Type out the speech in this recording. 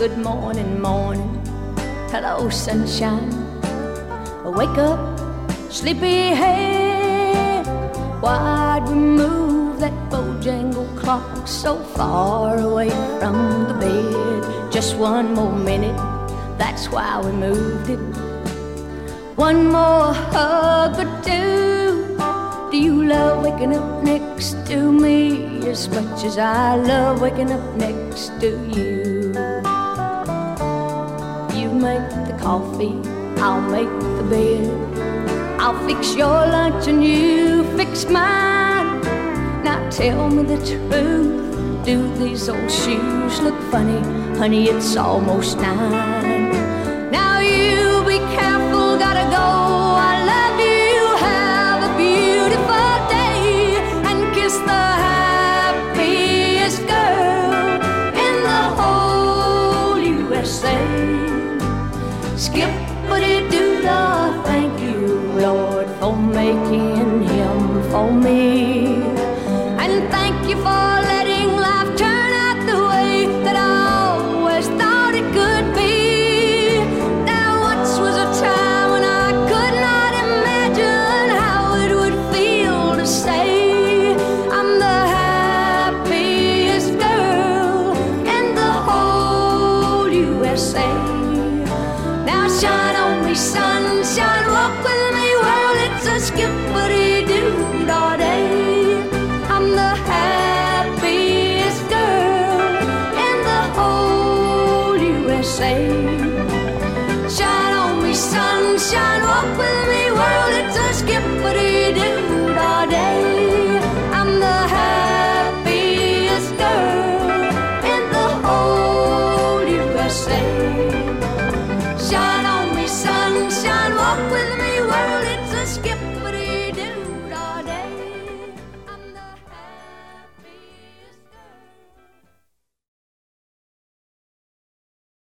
good morning, morning, hello sunshine. Wake up, sleepyhead. Why'd we move that Bojangle clock so far away from the bed? Just one more minute, that's why we moved it. One more hug or two. Do you love waking up next to me as much as I love waking up next to you? You make the coffee, I'll make the bed. I'll fix your lunch and you fix mine. Now tell me the truth, do these old shoes look funny? Honey, it's almost 9.